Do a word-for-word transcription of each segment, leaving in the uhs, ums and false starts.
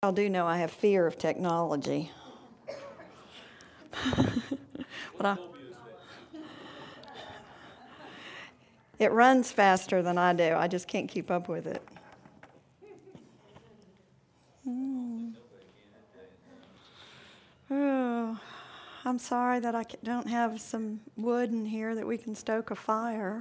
I do know I have fear of technology. But I, it runs faster than I do. I just can't keep up with it. Mm. Oh, I'm sorry that I don't have some wood in here that we can stoke a fire.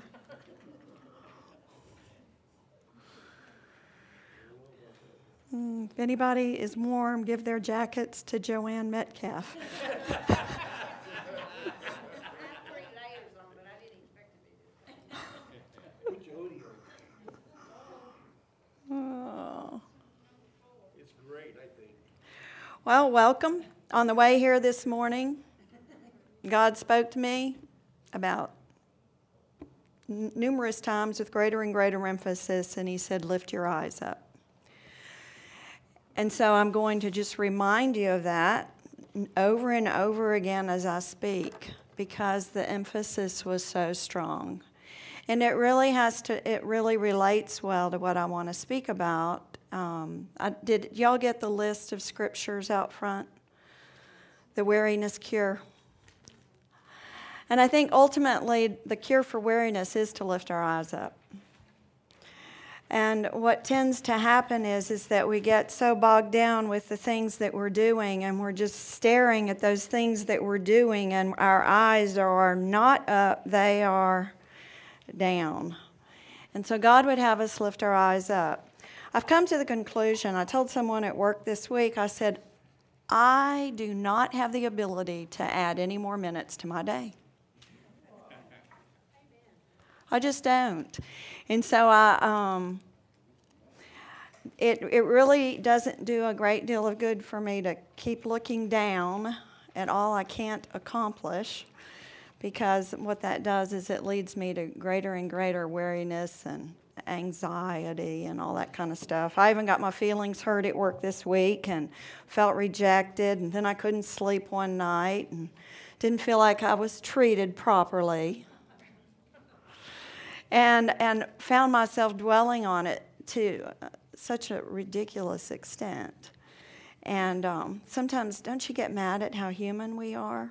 Mm, if anybody is warm, give their jackets to Joanne Metcalf. Oh. It's great, I think. Well, welcome. On the way here this morning, God spoke to me about n- numerous times with greater and greater emphasis, and he said, lift your eyes up. And so I'm going to just remind you of that over and over again as I speak, because the emphasis was so strong. And it really has to, it really relates well to what I want to speak about. Um, I, did y'all get the list of scriptures out front? The weariness cure. And I think ultimately the cure for weariness is to lift our eyes up. And what tends to happen is, is that we get so bogged down with the things that we're doing, and we're just staring at those things that we're doing, and our eyes are not up, they are down. And so God would have us lift our eyes up. I've come to the conclusion, I told someone at work this week, I said, I do not have the ability to add any more minutes to my day. I just don't. And so I, um, it it really doesn't do a great deal of good for me to keep looking down at all I can't accomplish, because what that does is it leads me to greater and greater weariness and anxiety and all that kind of stuff. I even got my feelings hurt at work this week and felt rejected, and then I couldn't sleep one night and didn't feel like I was treated properly. And and found myself dwelling on it to such a ridiculous extent. And um, sometimes, don't you get mad at how human we are?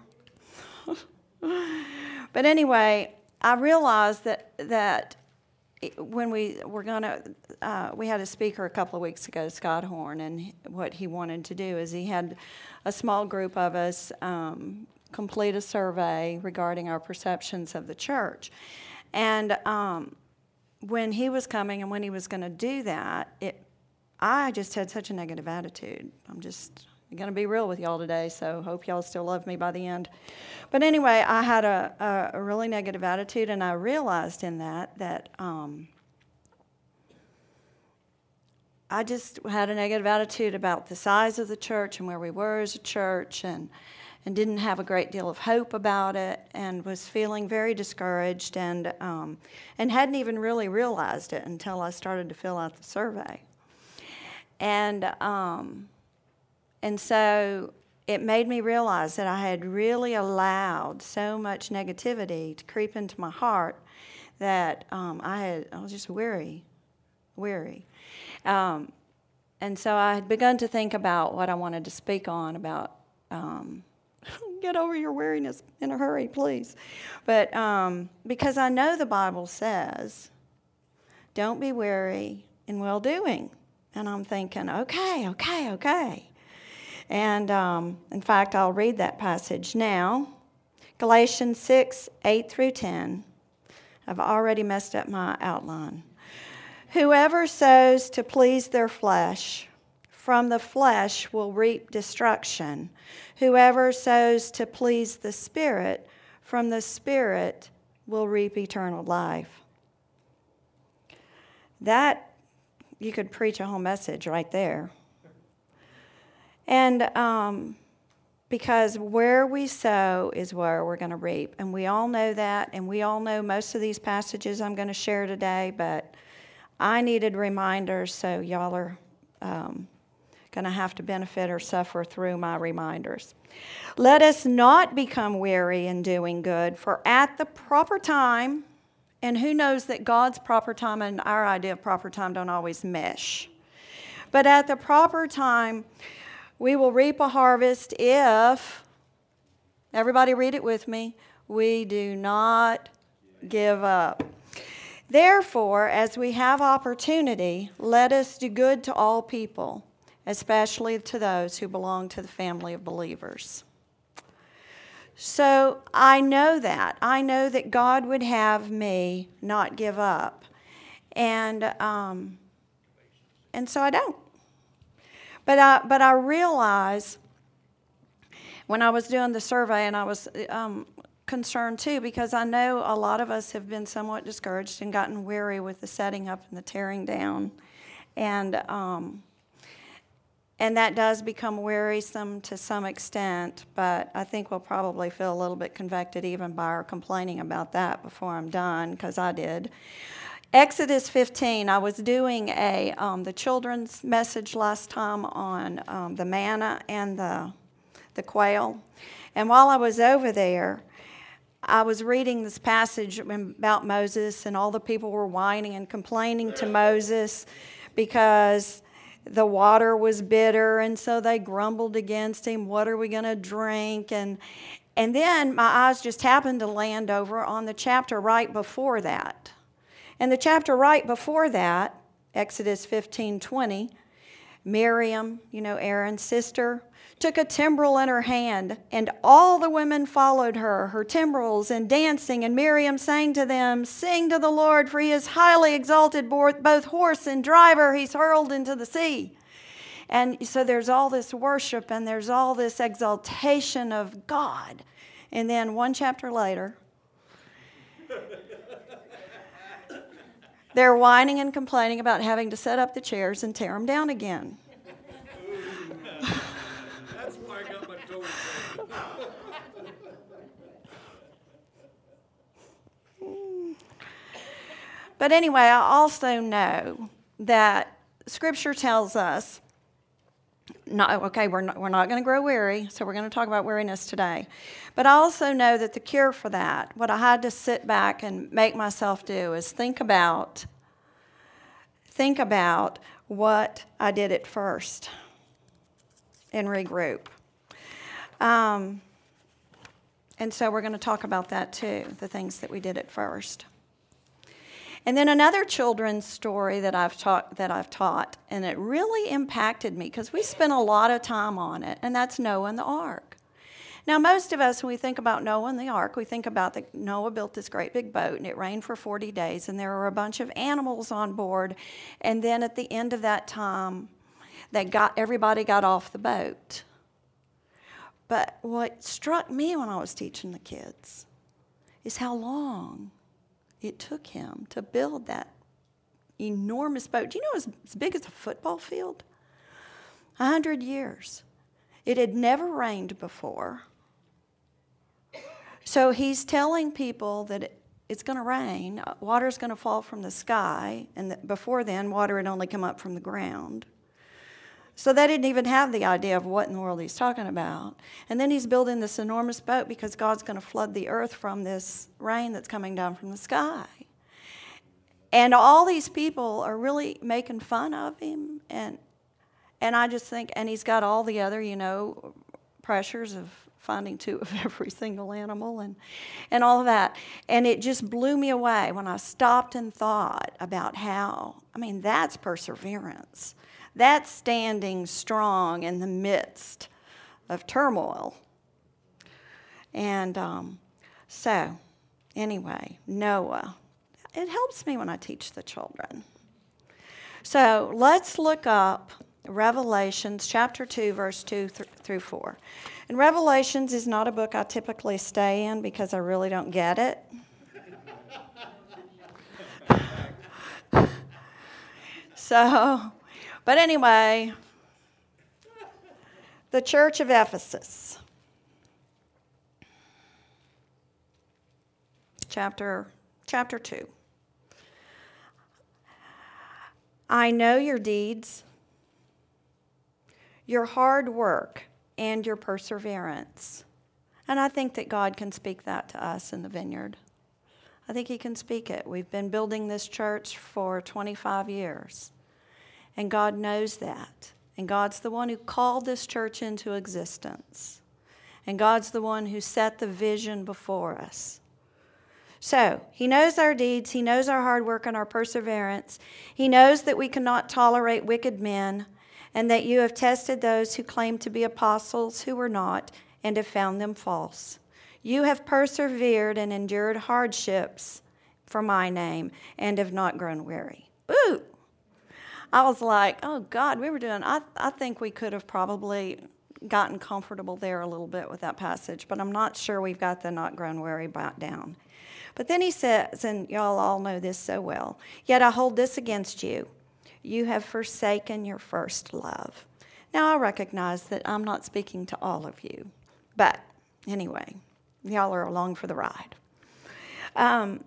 But anyway, I realized that that when we were gonna, uh, we had a speaker a couple of weeks ago, Scott Horn, and what he wanted to do is he had a small group of us um, complete a survey regarding our perceptions of the church. And um, when he was coming and when he was going to do that, it, I just had such a negative attitude. I'm just going to be real with y'all today, so hope y'all still love me by the end. But anyway, I had a, a, a really negative attitude, and I realized in that that um, I just had a negative attitude about the size of the church and where we were as a church, and and didn't have a great deal of hope about it, and was feeling very discouraged, and um, and hadn't even really realized it until I started to fill out the survey. And um, and so it made me realize that I had really allowed so much negativity to creep into my heart that um, I had I was just weary, weary. Um, and so I had begun to think about what I wanted to speak on about. Um, Get over your weariness in a hurry, please. But um, because I know the Bible says, don't be weary in well-doing. And I'm thinking, okay, okay, okay. And um, in fact, I'll read that passage now. Galatians six, eight through ten. I've already messed up my outline. Whoever sows to please their flesh, from the flesh will reap destruction. Whoever sows to please the Spirit, from the Spirit will reap eternal life. That, you could preach a whole message right there. And um, because where we sow is where we're going to reap. And we all know that, and we all know most of these passages I'm going to share today, but I needed reminders, so y'all are Um, going to have to benefit or suffer through my reminders. Let us not become weary in doing good, for at the proper time, and who knows that God's proper time and our idea of proper time don't always mesh. But at the proper time, we will reap a harvest if, everybody read it with me, we do not give up. Therefore, as we have opportunity, let us do good to all people, especially to those who belong to the family of believers. So I know that. I know that God would have me not give up. And um, and so I don't. But I, but I realize when I was doing the survey, and I was um, concerned too, because I know a lot of us have been somewhat discouraged and gotten weary with the setting up and the tearing down. And um, and that does become wearisome to some extent, but I think we'll probably feel a little bit convicted even by our complaining about that before I'm done, because I did. Exodus fifteen, I was doing a um, the children's message last time on um, the manna and the the quail. And while I was over there, I was reading this passage about Moses, and all the people were whining and complaining to Moses because the water was bitter, and so they grumbled against him. What are we going to drink? And and then my eyes just happened to land over on the chapter right before that. And the chapter right before that, Exodus fifteen twenty, Miriam, you know, Aaron's sister, took a timbrel in her hand, and all the women followed her, her timbrels and dancing. And Miriam sang to them, "Sing to the Lord, for he is highly exalted, both horse and driver he's hurled into the sea." And so there's all this worship and there's all this exaltation of God. And then one chapter later, they're whining and complaining about having to set up the chairs and tear them down again. That's why I got my toes down. But anyway, I also know that Scripture tells us, not, okay, we're not, we're not going to grow weary, so we're going to talk about weariness today. But I also know that the cure for that, what I had to sit back and make myself do, is think about, think about what I did at first and regroup. Um, and so we're going to talk about that too, the things that we did at first. And then another children's story that I've taught, that I've taught, and it really impacted me because we spent a lot of time on it, and that's Noah and the ark. Now, most of us, when we think about Noah and the ark, we think about that Noah built this great big boat, and it rained for forty days, and there were a bunch of animals on board, and then at the end of that time, they got everybody got off the boat. But what struck me when I was teaching the kids is how long it took him to build that enormous boat. Do you know it was as big as a football field? A hundred years. It had never rained before. So he's telling people that it, it's going to rain, water's going to fall from the sky, and that before then, water had only come up from the ground. So they didn't even have the idea of what in the world he's talking about. And then he's building this enormous boat because God's going to flood the earth from this rain that's coming down from the sky. And all these people are really making fun of him. And and I just think, and he's got all the other, you know, pressures of finding two of every single animal and, and all of that. And it just blew me away when I stopped and thought about how, I mean, that's perseverance. That's standing strong in the midst of turmoil. And um, so, anyway, Noah. It helps me when I teach the children. So, let's look up Revelations chapter two, verse two th- through four. And Revelations is not a book I typically stay in because I really don't get it. So... But anyway, the church of Ephesus, chapter, chapter two. I know your deeds, your hard work, and your perseverance. And I think that God can speak that to us in the vineyard. I think he can speak it. We've been building this church for twenty-five years. And God knows that. And God's the one who called this church into existence. And God's the one who set the vision before us. So, He knows our deeds. He knows our hard work and our perseverance. He knows that we cannot tolerate wicked men, and that you have tested those who claim to be apostles who were not, and have found them false. You have persevered and endured hardships for my name, and have not grown weary. Ooh! I was like, oh God, we were doing, I, I think we could have probably gotten comfortable there a little bit with that passage, but I'm not sure we've got the not grown weary down. But then he says, and y'all all know this so well, yet I hold this against you. You have forsaken your first love. Now I recognize that I'm not speaking to all of you, but anyway, y'all are along for the ride. Um,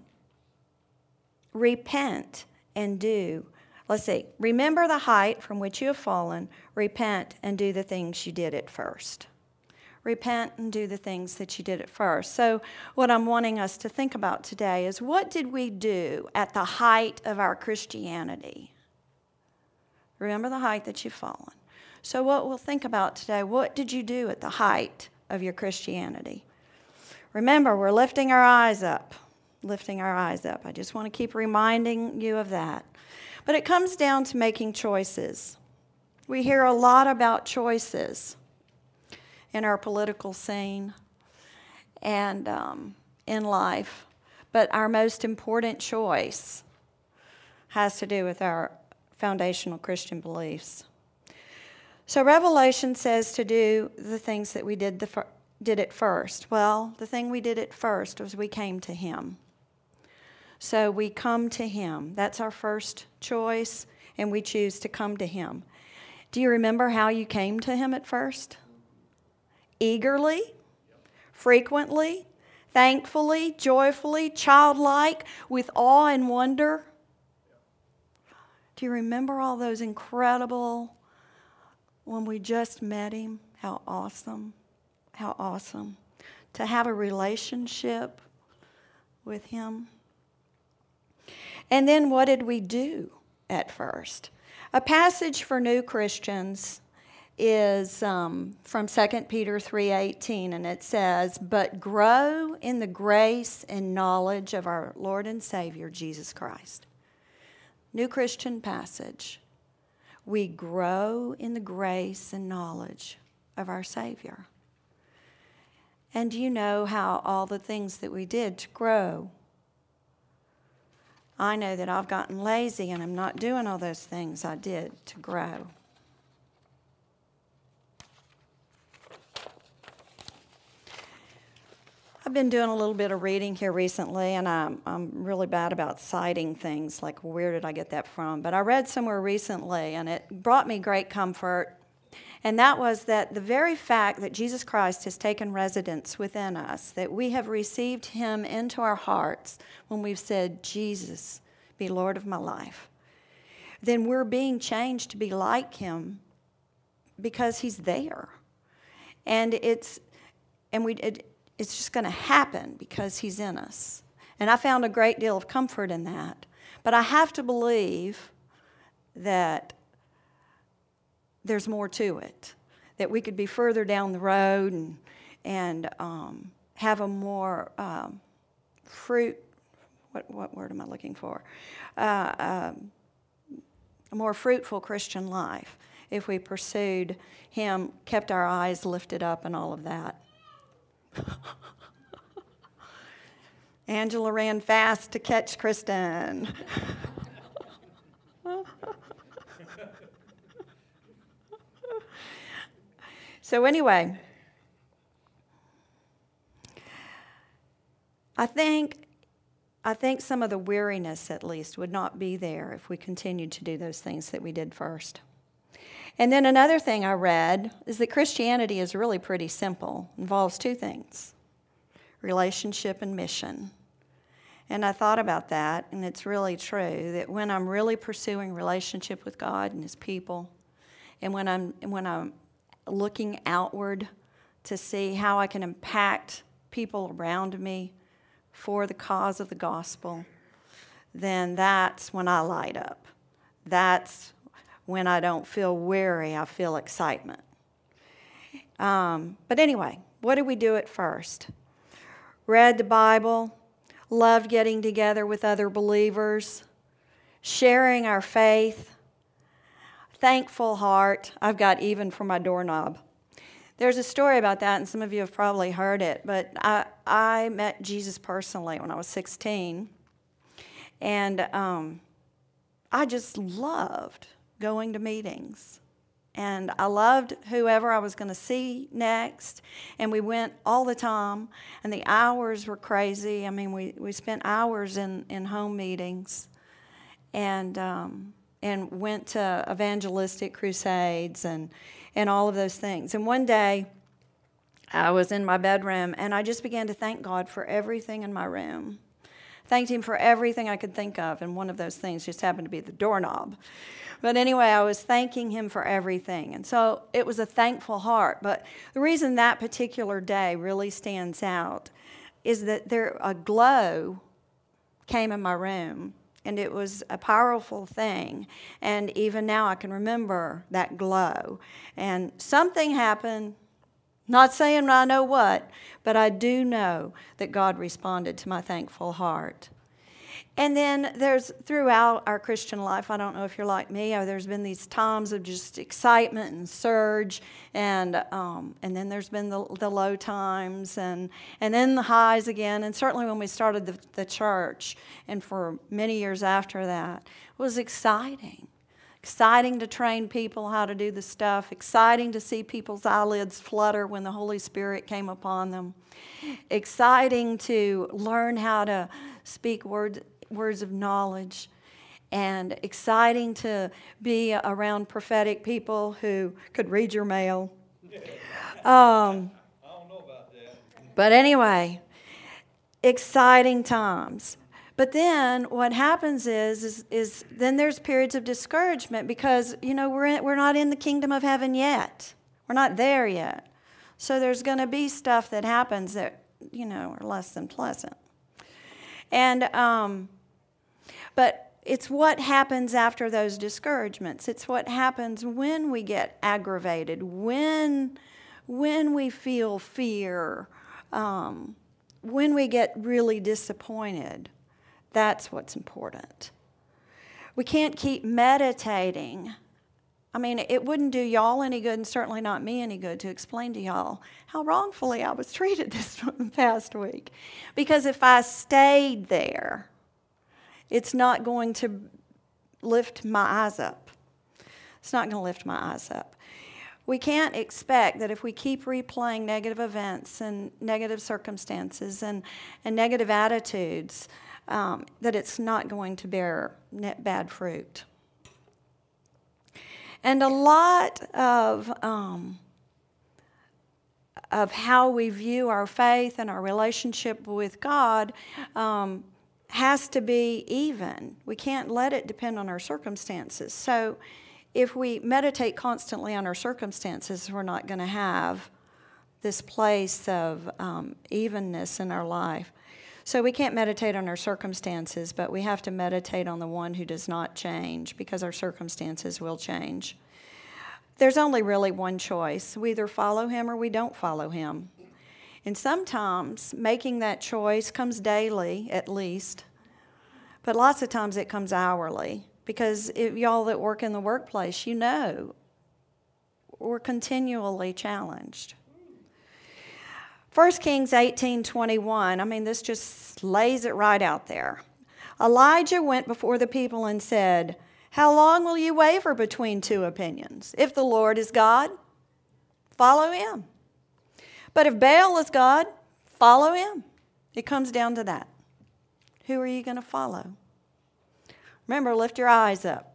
repent and do. Let's see. Remember the height from which you have fallen. Repent and do the things you did at first. Repent and do the things that you did at first. So what I'm wanting us to think about today is, what did we do at the height of our Christianity? Remember the height that you've fallen. So what we'll think about today, what did you do at the height of your Christianity? Remember, we're lifting our eyes up. Lifting our eyes up. I just want to keep reminding you of that. But it comes down to making choices. We hear a lot about choices in our political scene and um, in life. But our most important choice has to do with our foundational Christian beliefs. So Revelation says to do the things that we did the fir- did at first. Well, the thing we did at first was we came to Him. So we come to Him. That's our first choice, and we choose to come to Him. Do you remember how you came to Him at first? Eagerly, frequently, thankfully, joyfully, childlike, with awe and wonder. Do you remember all those incredible, when we just met Him, how awesome, how awesome to have a relationship with Him? And then what did we do at first? A passage for new Christians is um, from Second Peter three eighteen, and it says, "But grow in the grace and knowledge of our Lord and Savior, Jesus Christ." New Christian passage. We grow in the grace and knowledge of our Savior. And you know how all the things that we did to grow. I know that I've gotten lazy and I'm not doing all those things I did to grow. I've been doing a little bit of reading here recently, and I'm, I'm really bad about citing things, like where did I get that from? But I read somewhere recently, and it brought me great comfort, and that was that the very fact that Jesus Christ has taken residence within us, that we have received Him into our hearts when we've said, "Jesus, be Lord of my life," then we're being changed to be like Him because He's there. And it's, and we, it, it's just going to happen because He's in us. And I found a great deal of comfort in that. But I have to believe that there's more to it, that we could be further down the road and, and um, have a more um, fruit, what, what word am I looking for? Uh, um, a more fruitful Christian life if we pursued Him, kept our eyes lifted up and all of that. Angela ran fast to catch Kristen. So anyway, I think I think some of the weariness, at least, would not be there if we continued to do those things that we did first. And then another thing I read is that Christianity is really pretty simple. It involves two things: relationship and mission. And I thought about that, and it's really true that when I'm really pursuing relationship with God and His people, and when I'm when I'm looking outward to see how I can impact people around me for the cause of the gospel, then that's when I light up. That's when I don't feel weary, I feel excitement. Um, but anyway, what did we do at first? Read the Bible, loved getting together with other believers, sharing our faith, thankful heart. I've got even for my doorknob. There's a story about that, and some of you have probably heard it, but I, I met Jesus personally when I was sixteen, and um, I just loved going to meetings. And I loved whoever I was going to see next, and we went all the time, and the hours were crazy. I mean, we, we spent hours in, in home meetings, and um, and went to evangelistic crusades and, and all of those things. And one day, I was in my bedroom, and I just began to thank God for everything in my room. Thanked Him for everything I could think of, and one of those things just happened to be the doorknob. But anyway, I was thanking Him for everything. And so it was a thankful heart. But the reason that particular day really stands out is that there a glow came in my room. And it was a powerful thing. And even now I can remember that glow. And something happened, not saying I know what, but I do know that God responded to my thankful heart. And then there's, throughout our Christian life, I don't know if you're like me, or there's been these times of just excitement and surge, and um, and then there's been the, the low times, and, and then the highs again. And certainly when we started the, the church, and for many years after that, it was exciting. Exciting to train people how to do the stuff. Exciting to see people's eyelids flutter when the Holy Spirit came upon them. Exciting to learn how to speak words words of knowledge, and exciting to be around prophetic people who could read your mail. Um, I don't know about that. but anyway, exciting times. But then what happens is, is, is then there's periods of discouragement because, you know, we're in, we're not in the kingdom of heaven yet. We're not there yet. So there's going to be stuff that happens that, you know, are less than pleasant. And, um, but it's what happens after those discouragements. It's what happens when we get aggravated, when, when we feel fear, um, when we get really disappointed. That's what's important. We can't keep meditating. I mean, it wouldn't do y'all any good, and certainly not me any good, to explain to y'all how wrongfully I was treated this past week. Because if I stayed there, it's not going to lift my eyes up. It's not going to lift my eyes up. We can't expect that if we keep replaying negative events and negative circumstances and, and negative attitudes, um, that it's not going to bear net bad fruit. And a lot of um, of how we view our faith and our relationship with God um, has to be even. We can't let it depend on our circumstances. So if we meditate constantly on our circumstances, we're not going to have this place of um, evenness in our life. So we can't meditate on our circumstances, but we have to meditate on the one who does not change, because our circumstances will change. There's only really one choice. We either follow him or we don't follow him. And sometimes making that choice comes daily, at least. But lots of times it comes hourly. Because if y'all that work in the workplace, you know, we're continually challenged. First Kings eighteen twenty-one, I mean, this just lays it right out there. Elijah went before the people and said, "How long will you waver between two opinions? If the Lord is God, follow him. But if Baal is God, follow him." It comes down to that. Who are you going to follow? Remember, lift your eyes up.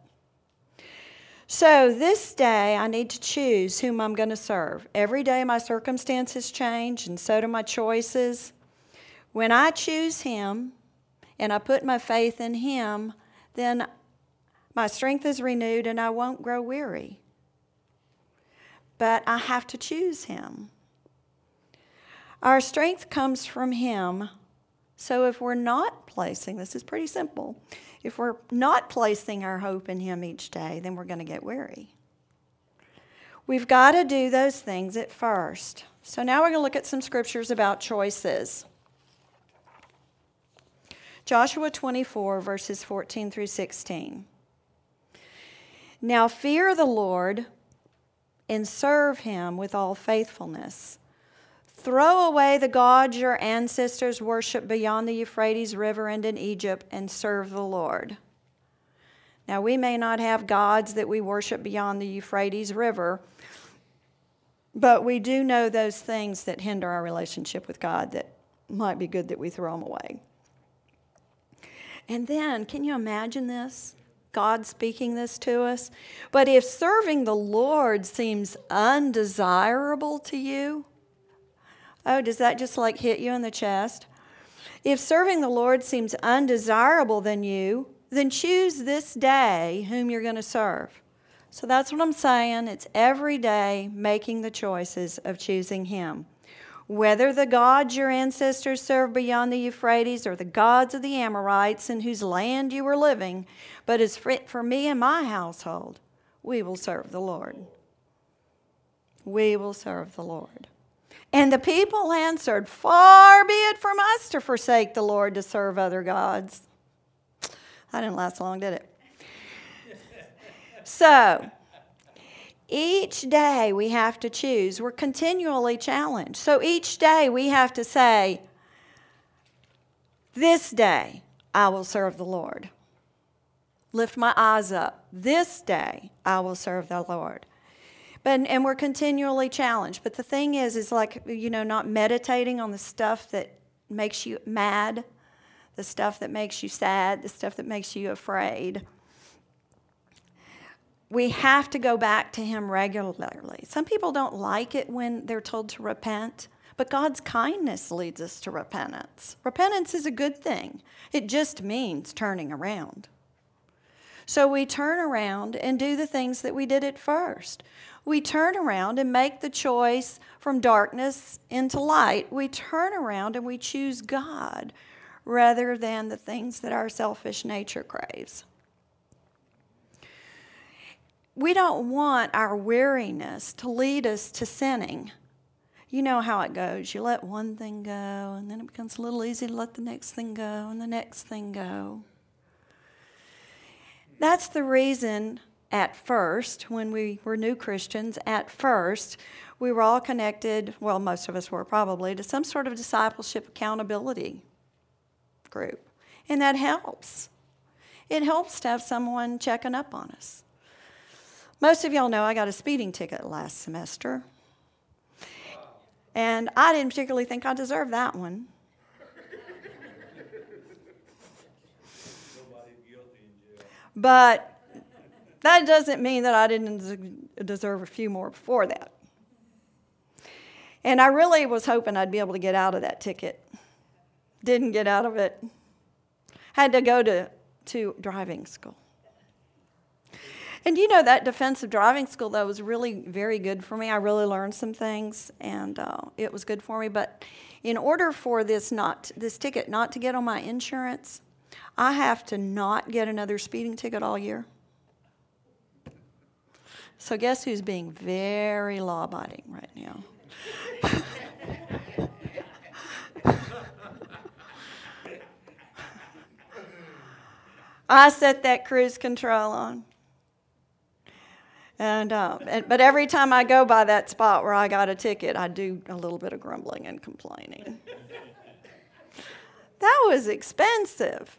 So this day, I need to choose whom I'm going to serve. Every day my circumstances change, and so do my choices. When I choose him, and I put my faith in him, then my strength is renewed, and I won't grow weary. But I have to choose him. Our strength comes from him So if we're not placing, this is pretty simple, if we're not placing our hope in him each day, then we're going to get weary. We've got to do those things at first. So now we're going to look at some scriptures about choices. Joshua twenty-four, verses fourteen through sixteen. Now fear the Lord and serve him with all faithfulness. Throw away the gods your ancestors worshipped beyond the Euphrates River and in Egypt, and serve the Lord. Now, we may not have gods that we worship beyond the Euphrates River, but we do know those things that hinder our relationship with God that might be good that we throw them away. And then, can you imagine this? God speaking this to us. But if serving the Lord seems undesirable to you, oh, does that just like hit you in the chest? If serving the Lord seems undesirable than you, then choose this day whom you're going to serve. So that's what I'm saying. It's every day making the choices of choosing him. Whether the gods your ancestors served beyond the Euphrates or the gods of the Amorites in whose land you were living, but as for me and my household, we will serve the Lord. We will serve the Lord. And the people answered, far be it from us to forsake the Lord to serve other gods. That didn't last long, did it? So, each day we have to choose. We're continually challenged. So each day we have to say, this day I will serve the Lord. Lift my eyes up. This day I will serve the Lord. But, and we're continually challenged. But the thing is, is like, you know, not meditating on the stuff that makes you mad, the stuff that makes you sad, the stuff that makes you afraid. We have to go back to him regularly. Some people don't like it when they're told to repent, but God's kindness leads us to repentance. Repentance is a good thing. It just means turning around. So we turn around and do the things that we did at first. We turn around and make the choice from darkness into light. We turn around and we choose God rather than the things that our selfish nature craves. We don't want our weariness to lead us to sinning. You know how it goes. You let one thing go, and then it becomes a little easy to let the next thing go, and the next thing go. That's the reason, at first, when we were new Christians, at first, we were all connected, well, most of us were probably, to some sort of discipleship accountability group. And that helps. It helps to have someone checking up on us. Most of y'all know I got a speeding ticket last semester. And I didn't particularly think I deserved that one. But that doesn't mean that I didn't deserve a few more before that. And I really was hoping I'd be able to get out of that ticket. Didn't get out of it. Had to go to, to driving school. And you know, that defensive driving school, though, was really very good for me. I really learned some things, and uh, it was good for me. But in order for this not this ticket not to get on my insurance, I have to not get another speeding ticket all year. So guess who's being very law-abiding right now? I set that cruise control on. And, uh, and but every time I go by that spot where I got a ticket, I do a little bit of grumbling and complaining. That was expensive.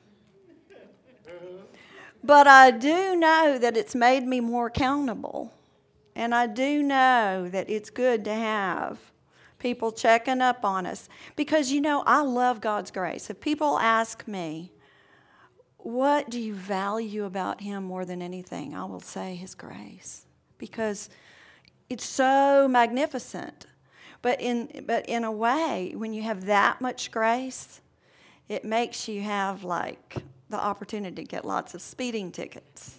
But I do know that it's made me more accountable. And I do know that it's good to have people checking up on us. Because, you know, I love God's grace. If people ask me, what do you value about him more than anything? I will say his grace. Because it's so magnificent. But in but in a way, when you have that much grace, it makes you have like the opportunity to get lots of speeding tickets.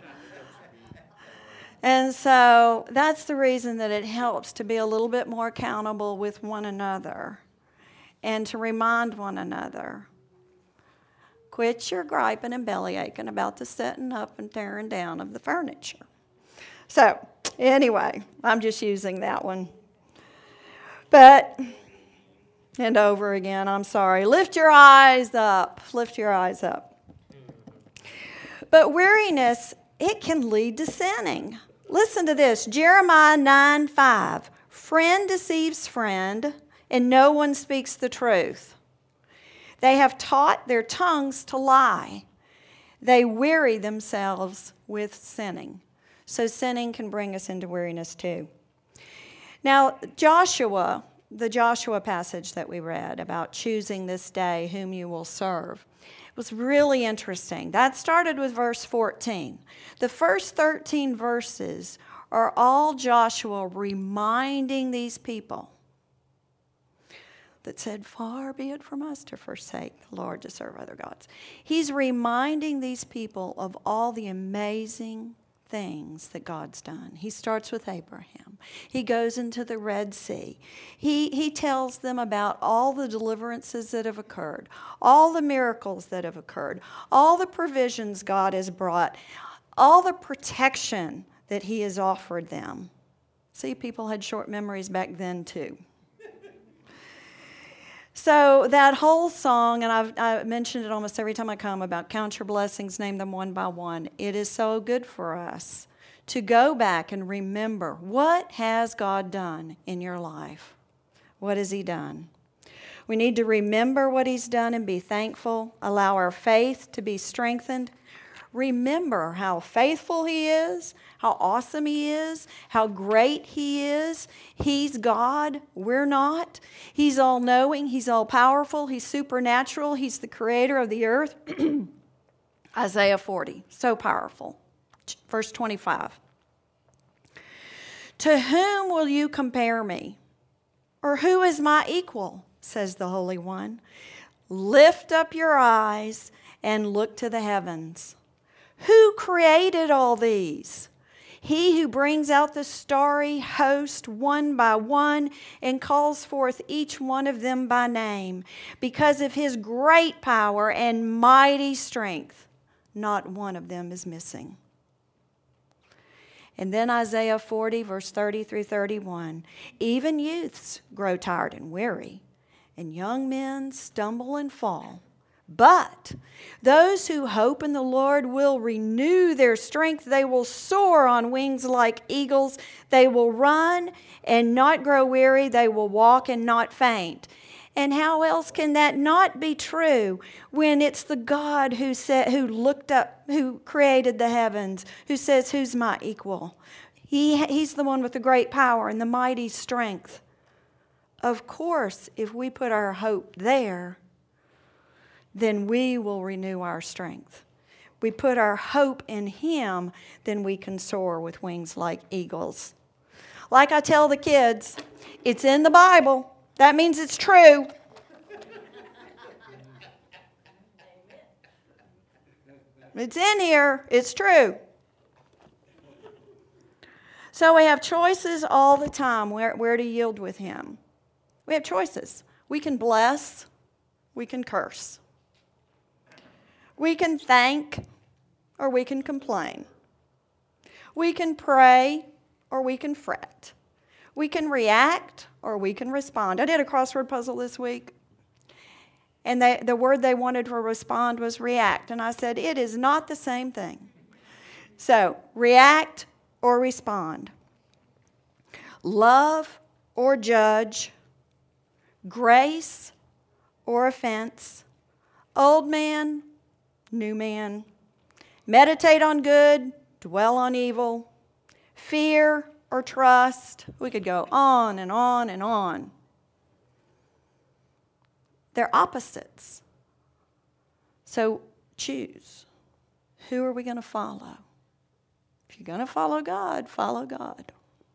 And so that's the reason that it helps to be a little bit more accountable with one another. and to remind one another. Quit your griping and belly aching about the setting up and tearing down of the furniture. So, anyway, I'm just using that one. But, and over again, I'm sorry. Lift your eyes up. Lift your eyes up. But weariness, it can lead to sinning. Listen to this, Jeremiah nine five. Friend deceives friend, and no one speaks the truth. They have taught their tongues to lie. They weary themselves with sinning. So sinning can bring us into weariness too. Now, Joshua, the Joshua passage that we read about choosing this day whom you will serve, was really interesting. That started with verse fourteen. The first thirteen verses are all Joshua reminding these people that said, far be it from us to forsake the Lord to serve other gods. He's reminding these people of all the amazing things that God's done. He starts with Abraham. He goes into the Red Sea. He, he tells them about all the deliverances that have occurred, all the miracles that have occurred, all the provisions God has brought, all the protection that he has offered them. See, people had short memories back then too. So that whole song, and I've I mentioned it almost every time I come, about count your blessings, name them one by one. It is so good for us to go back and remember, what has God done in your life? What has he done? We need to remember what he's done and be thankful, allow our faith to be strengthened. Remember how faithful he is, how awesome he is, how great he is. He's God, we're not. He's all-knowing, he's all-powerful, he's supernatural, he's the creator of the earth. Isaiah forty, so powerful. Verse twenty-five. To whom will you compare me? Or who is my equal, says the Holy One. Lift up your eyes and look to the heavens. Who created all these? He who brings out the starry host one by one and calls forth each one of them by name. Because of his great power and mighty strength, not one of them is missing. And then Isaiah forty, verse thirty through thirty-one. Even youths grow tired and weary, and young men stumble and fall. But those who hope in the Lord will renew their strength. They will soar on wings like eagles. They will run and not grow weary. They will walk and not faint. And how else can that not be true when it's the God who said, who looked up, who created the heavens, who says, who's my equal? He, he's the one with the great power and the mighty strength. Of course, if we put our hope there, then we will renew our strength. We put our hope in him, then we can soar with wings like eagles. Like I tell the kids, it's in the Bible. That means it's true. It's in here. It's true. So we have choices all the time where, where to yield with him. We have choices. We can bless. We can curse. We can thank, or we can complain. We can pray, or we can fret. We can react, or we can respond. I did a crossword puzzle this week, and they, the word they wanted to respond was react. And I said, it is not the same thing. So, react or respond. Love or judge. Grace or offense. Old man, new man. Meditate on good, dwell on evil. Fear or trust. We could go on and on and on. They're opposites. So choose. Who are we going to follow? If you're going to follow God, follow God.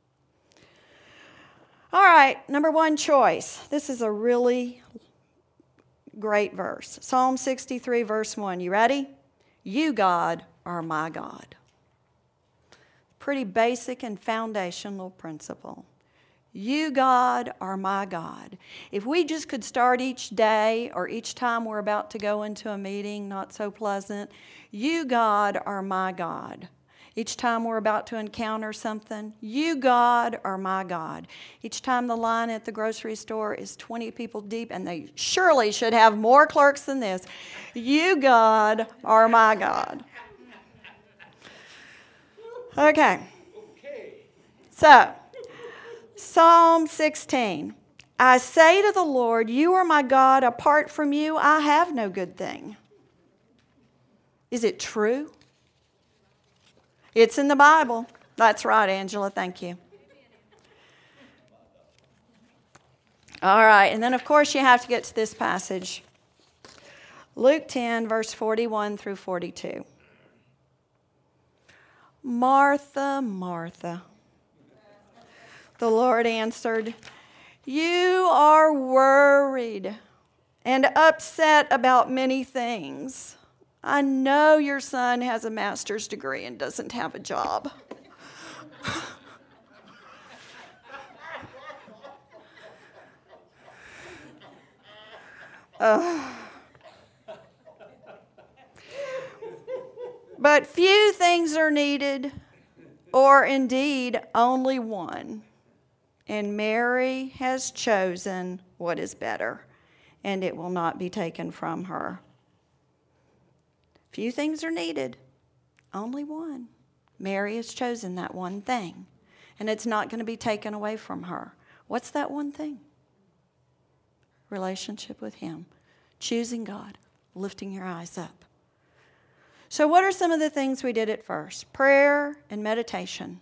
All right, number one choice. This is a really great verse. Psalm sixty-three, verse one. You ready? You, God, are my God. Pretty basic and foundational principle. You, God, are my God. If we just could start each day or each time we're about to go into a meeting, not so pleasant, you, God, are my God. Each time we're about to encounter something, you, God, are my God. Each time the line at the grocery store is twenty people deep, and they surely should have more clerks than this, you, God, are my God. Okay. So, Psalm sixteen. I say to the Lord, you are my God. Apart from you, I have no good thing. Is it true? It's in the Bible. That's right, Angela. Thank you. All right. And then, of course, you have to get to this passage. Luke ten, verse forty-one through forty-two. Martha, Martha. The Lord answered, you are worried and upset about many things. I know your son has a master's degree and doesn't have a job. uh. But few things are needed, or indeed only one. And Mary has chosen what is better, and it will not be taken from her. Few things are needed, only one. Mary has chosen that one thing, and it's not going to be taken away from her. What's that one thing? Relationship with Him. Choosing God, lifting your eyes up. So what are some of the things we did at first? Prayer and meditation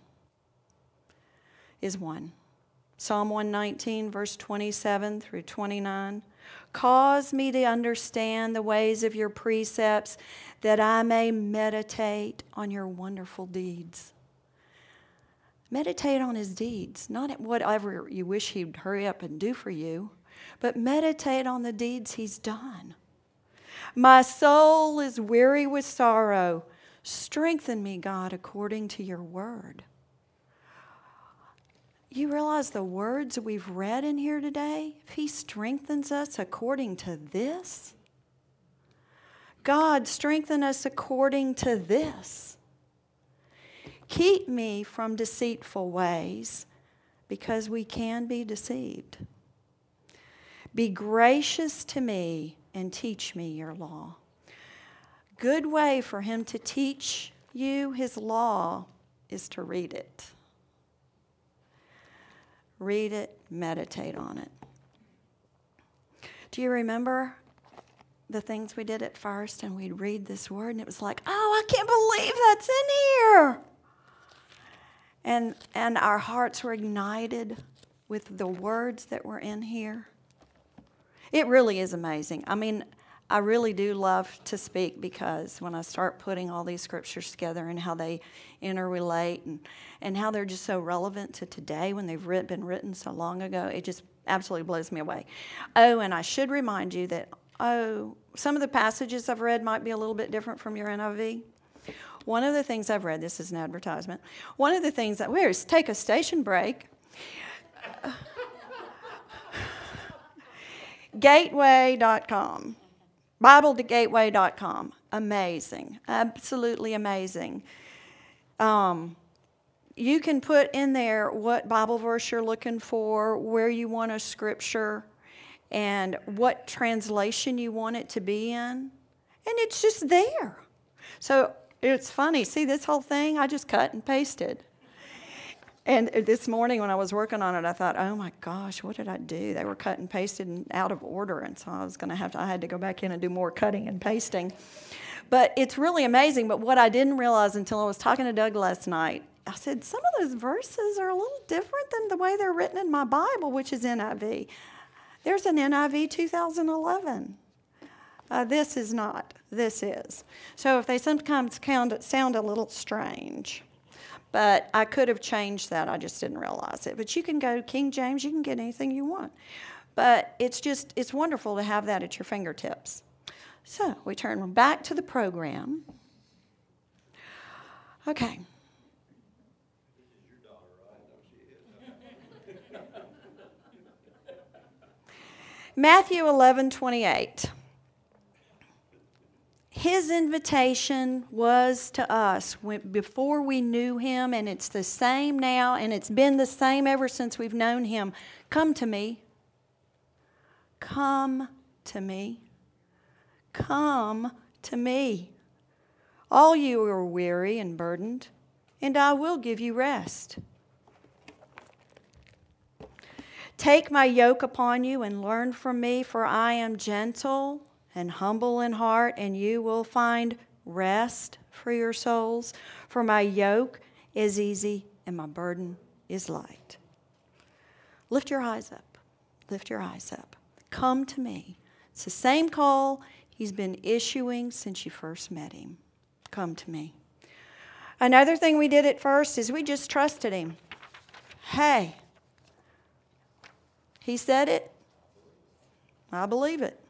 is one. Psalm one nineteen, verse twenty-seven through twenty-nine. Cause me to understand the ways of your precepts, that I may meditate on your wonderful deeds. Meditate on His deeds, not at whatever you wish He'd hurry up and do for you, but meditate on the deeds He's done. My soul is weary with sorrow. Strengthen me, God, according to your word. You realize the words we've read in here today? If He strengthens us according to this, God, strengthen us according to this. Keep me from deceitful ways, because we can be deceived. Be gracious to me and teach me your law. Good way for Him to teach you His law is to read it. Read it, meditate on it. Do you remember the things we did at first, and we'd read this word and it was like, oh, I can't believe that's in here. And and our hearts were ignited with the words that were in here. It really is amazing. I mean, I really do love to speak, because when I start putting all these scriptures together and how they interrelate and, and how they're just so relevant to today when they've writ- been written so long ago, it just absolutely blows me away. Oh, and I should remind you that, oh, some of the passages I've read might be a little bit different from your N I V. One of the things I've read, this is an advertisement, one of the things that, where's, take a station break. Gateway dot com. Bible to gateway dot com. Amazing. Absolutely amazing. Um, you can put in there what Bible verse you're looking for, where you want a scripture, and what translation you want it to be in. And it's just there. So it's funny. See this whole thing? I just cut and pasted. And this morning when I was working on it, I thought, oh my gosh, what did I do? They were cut and pasted and out of order, and so I was going to have to, I had to go back in and do more cutting and pasting. But it's really amazing. But what I didn't realize until I was talking to Doug last night, I said, some of those verses are a little different than the way they're written in my Bible, which is N I V. There's an N I V two thousand eleven. Uh, this is not. This is. So if they sometimes sound a little strange. But I could have changed that. I just didn't realize it. But you can go to King James. You can get anything you want. But it's just, it's wonderful to have that at your fingertips. So we turn back to the program. Okay. Matthew eleven twenty-eight. His invitation was to us when, before we knew him, and it's the same now, and it's been the same ever since we've known him. Come to me. Come to me. Come to me. All you who are weary and burdened, and I will give you rest. Take my yoke upon you and learn from me, for I am gentle and humble in heart, and you will find rest for your souls. For my yoke is easy and my burden is light. Lift your eyes up. Lift your eyes up. Come to me. It's the same call he's been issuing since you first met him. Come to me. Another thing we did at first is we just trusted him. Hey, he said it. I believe it.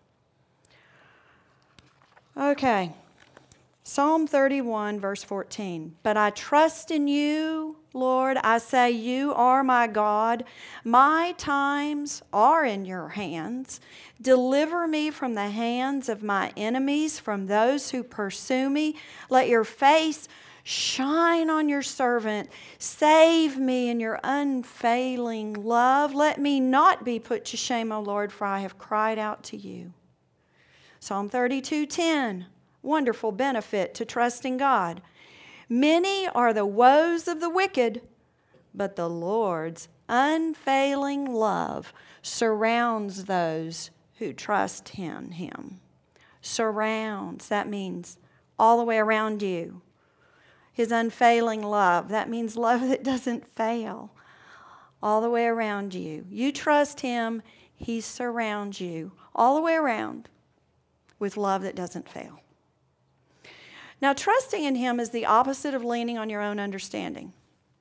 Okay. Psalm thirty-one, verse fourteen. But I trust in you, Lord. I say, you are my God. My times are in your hands. Deliver me from the hands of my enemies, from those who pursue me. Let your face shine on your servant. Save me in your unfailing love. Let me not be put to shame, O Lord, for I have cried out to you. Psalm thirty-two ten. Wonderful benefit to trusting God. Many are the woes of the wicked, but the Lord's unfailing love surrounds those who trust in him. Surrounds, that means all the way around you. His unfailing love, that means love that doesn't fail. All the way around you. You trust him, he surrounds you all the way around with love that doesn't fail. Now, trusting in him is the opposite of leaning on your own understanding.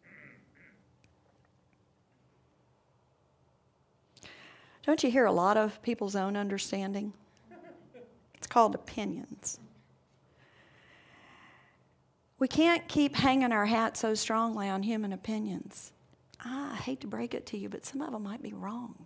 Don't you hear a lot of people's own understanding? It's called opinions. We can't keep hanging our hat so strongly on human opinions. I hate to break it to you, but some of them might be wrong.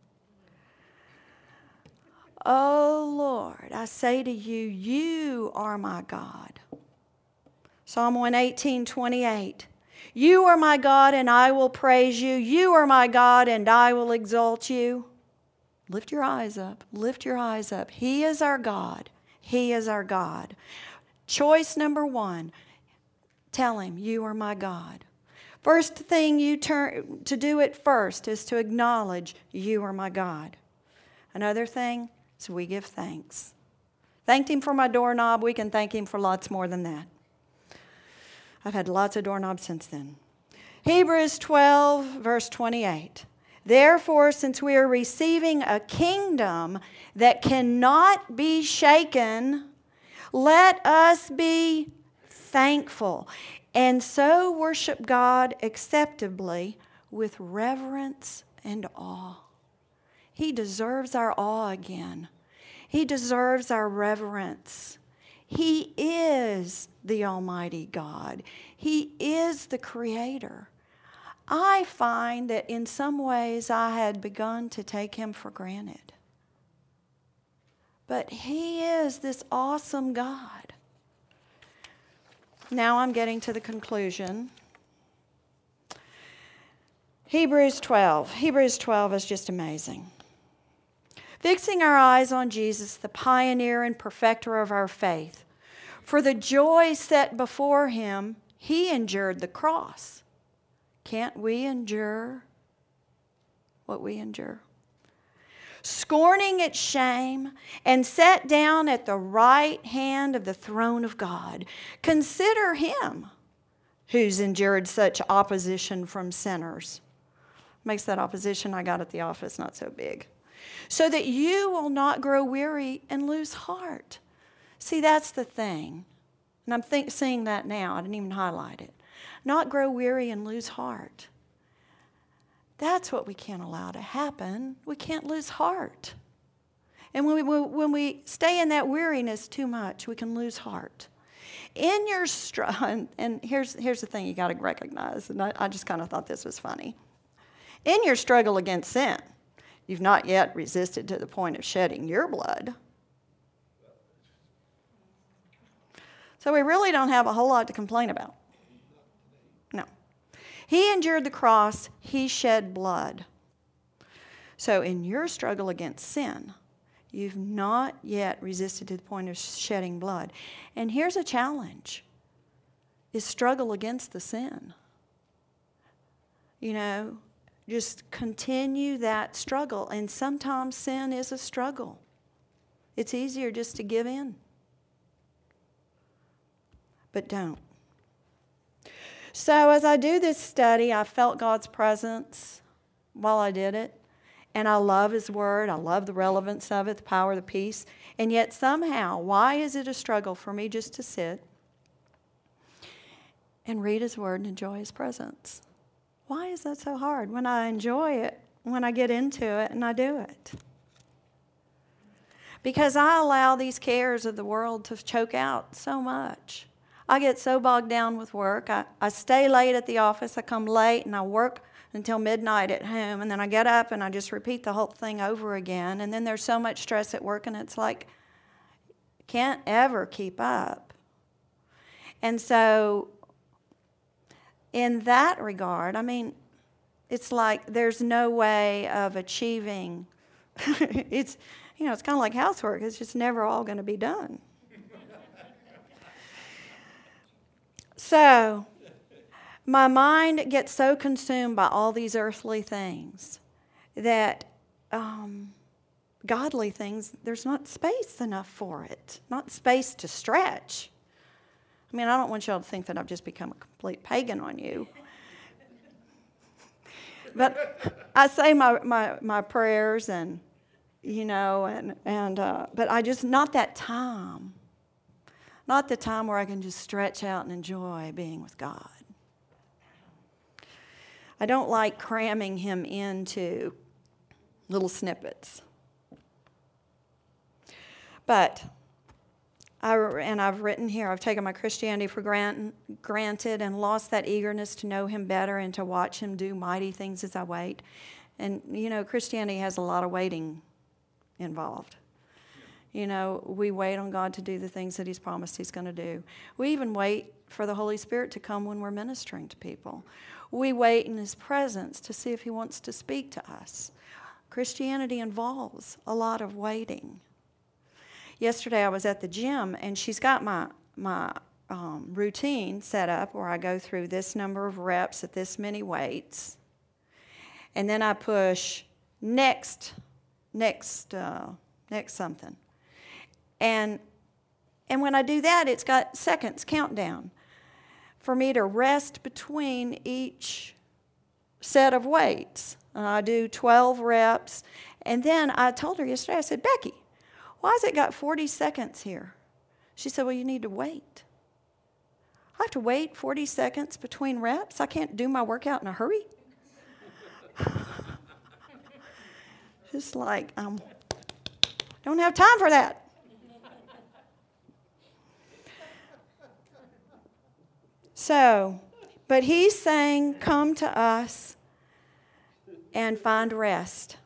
Oh, Lord, I say to you, you are my God. Psalm one eighteen twenty-eight. You are my God, and I will praise you. You are my God, and I will exalt you. Lift your eyes up. Lift your eyes up. He is our God. He is our God. Choice number one. Tell him, you are my God. First thing you turn to do it first is to acknowledge you are my God. Another thing is we give thanks. Thanked him for my doorknob. We can thank him for lots more than that. I've had lots of doorknobs since then. Hebrews twelve, verse twenty-eight. Therefore, since we are receiving a kingdom that cannot be shaken, let us be thankful and so worship God acceptably with reverence and awe. He deserves our awe again. He deserves our reverence. He is the Almighty God. He is the Creator. I find that in some ways I had begun to take him for granted. But he is this awesome God. Now I'm getting to the conclusion. Hebrews twelve. Hebrews twelve is just amazing. Fixing our eyes on Jesus, the pioneer and perfecter of our faith. For the joy set before him, he endured the cross. Can't we endure what we endure? Scorning its shame, and sat down at the right hand of the throne of God. Consider him who's endured such opposition from sinners. Makes that opposition I got at the office not so big. So that you will not grow weary and lose heart. See, that's the thing. And I'm think, seeing that now. I didn't even highlight it. Not grow weary and lose heart. That's what we can't allow to happen. We can't lose heart. And when we, when we stay in that weariness too much, we can lose heart. In your struggle, and here's, here's the thing you got to recognize, and I, I just kind of thought this was funny. In your struggle against sin, You've not yet resisted to the point of shedding your blood. So we really don't have a whole lot to complain about. No. He endured the cross. He shed blood. So in your struggle against sin, you've not yet resisted to the point of shedding blood. And here's a challenge, is struggle against the sin. You know, just continue that struggle. And sometimes sin is a struggle. It's easier just to give in. But don't. So as I do this study, I felt God's presence while I did it. And I love His Word. I love the relevance of it, the power of the peace. And yet somehow, why is it a struggle for me just to sit and read His Word and enjoy His presence? Why is that so hard when I enjoy it, when I get into it and I do it? Because I allow these cares of the world to choke out so much. I get so bogged down with work. I, I stay late at the office. I come late and I work until midnight at home. And then I get up and I just repeat the whole thing over again. And then there's so much stress at work and it's like, can't ever keep up. And so in that regard, I mean, it's like there's no way of achieving. It's, you know, it's kind of like housework. It's just never all going to be done. So, my mind gets so consumed by all these earthly things that um, godly things, there's not space enough for it, not space to stretch. I mean, I don't want y'all to think that I've just become a complete pagan on you. But I say my, my, my prayers and, you know, and, and uh, but I just, not that time. Not the time where I can just stretch out and enjoy being with God. I don't like cramming Him into little snippets. But, I, and I've written here, I've taken my Christianity for grant, granted and lost that eagerness to know Him better and to watch Him do mighty things as I wait. And, you know, Christianity has a lot of waiting involved. You know, we wait on God to do the things that He's promised He's going to do. We even wait for the Holy Spirit to come when we're ministering to people. We wait in His presence to see if He wants to speak to us. Christianity involves a lot of waiting. Yesterday I was at the gym, and she's got my, my um, routine set up where I go through this number of reps at this many weights. And then I push next, next, uh, next something. And and when I do that, it's got seconds countdown for me to rest between each set of weights. And I do twelve reps. And then I told her yesterday, I said, Becky, why has it got forty seconds here? She said, well, you need to wait. I have to wait forty seconds between reps? I can't do my workout in a hurry? Just like, I um, don't have time for that. So, but He's saying, come to us and find rest.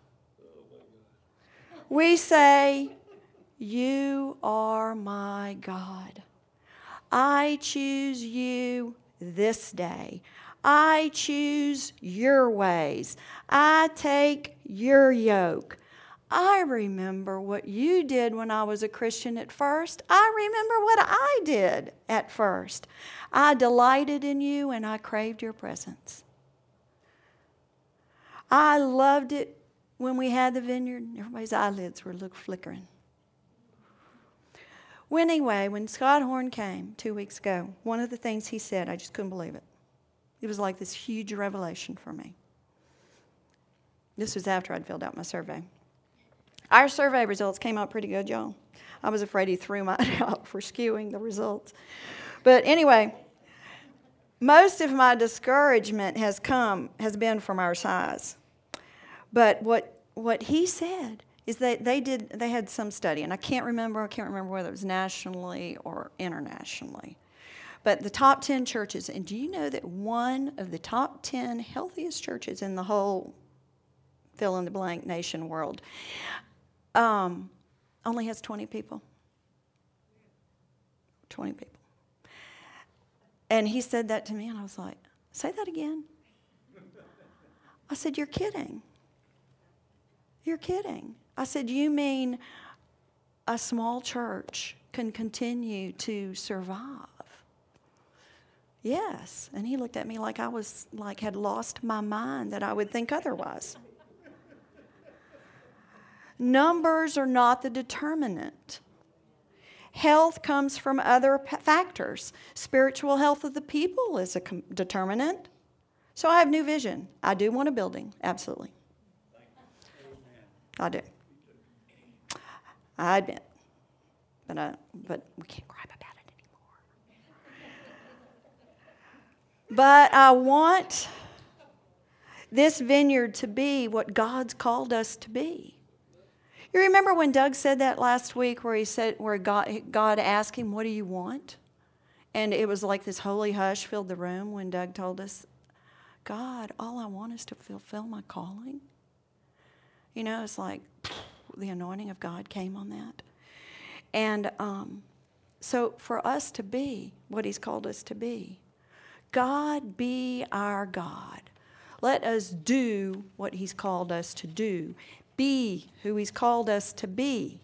We say, you are my God. I choose you this day. I choose your ways. I take your yoke. I remember what you did when I was a Christian at first. I remember what I did at first. I delighted in you and I craved your presence. I loved it when we had the vineyard. Everybody's eyelids were look flickering. Well, anyway, when Scott Horn came two weeks ago, one of the things he said, I just couldn't believe it. It was like this huge revelation for me. This was after I'd filled out my survey. Our survey results came out pretty good, y'all. I was afraid he threw mine out for skewing the results. But anyway, most of my discouragement has come, has been from our size. But what what he said is that they did, they had some study, and I can't remember, I can't remember whether it was nationally or internationally. But the top ten churches, and do you know that one of the top ten healthiest churches in the whole fill in the blank nation world. Um, only has twenty people. twenty people. And he said that to me, and I was like, say that again. I said, you're kidding. You're kidding. I said, you mean a small church can continue to survive? Yes. And he looked at me like I was, like, had lost my mind, that I would think otherwise. Numbers are not the determinant. Health comes from other p- factors. Spiritual health of the people is a com- determinant. So I have new vision. I do want a building, absolutely. I do. I admit. But, I, but we can't cry about it anymore. But I want this vineyard to be what God's called us to be. You remember when Doug said that last week, where he said, where God, God asked him, what do you want? And it was like this holy hush filled the room when Doug told us, God, all I want is to fulfill my calling. You know, it's like the anointing of God came on that. And um, so for us to be what he's called us to be, God be our God. Let us do what he's called us to do. Be who he's called us to be.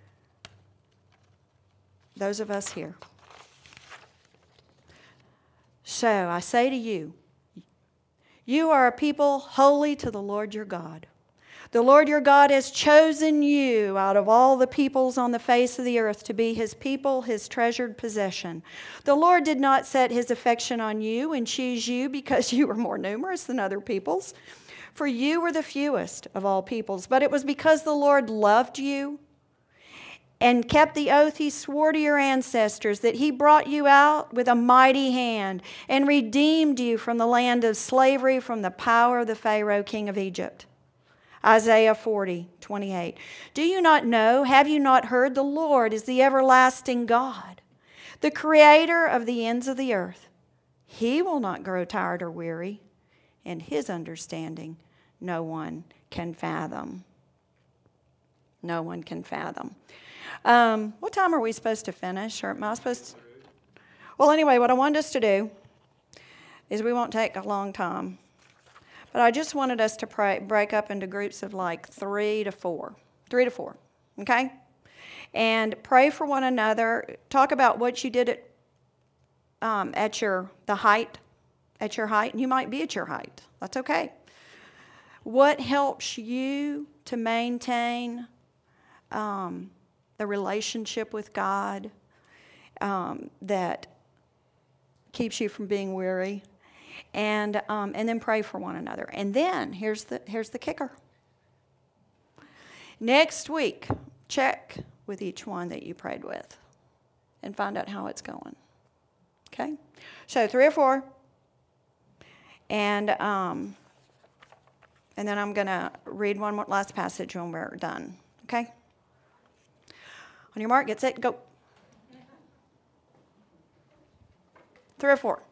Those of us here. So I say to you, you are a people holy to the Lord your God. The Lord your God has chosen you out of all the peoples on the face of the earth to be his people, his treasured possession. The Lord did not set his affection on you and choose you because you were more numerous than other peoples. For you were the fewest of all peoples, but it was because the Lord loved you and kept the oath he swore to your ancestors, that he brought you out with a mighty hand and redeemed you from the land of slavery, from the power of the Pharaoh, king of Egypt. Isaiah forty, twenty-eight. Do you not know, have you not heard, the Lord is the everlasting God, the creator of the ends of the earth. He will not grow tired or weary, and his understanding no one can fathom. No one can fathom. Um, what time are we supposed to finish? Or am I supposed to? Well, anyway, what I wanted us to do is we won't take a long time. But I just wanted us to pray, break up into groups of like three to four. Three to four, okay? And pray for one another. Talk about what you did at, um, at your, the height, at your height. And you might be at your height. That's okay. What helps you to maintain um, the relationship with God um, that keeps you from being weary? And um, and then pray for one another. And then here's the here's the kicker. Next week, check with each one that you prayed with, and find out how it's going. Okay, so three or four, and um, and then I'm gonna read one more last passage when we're done. Okay. On your mark, get set, go. Three or four.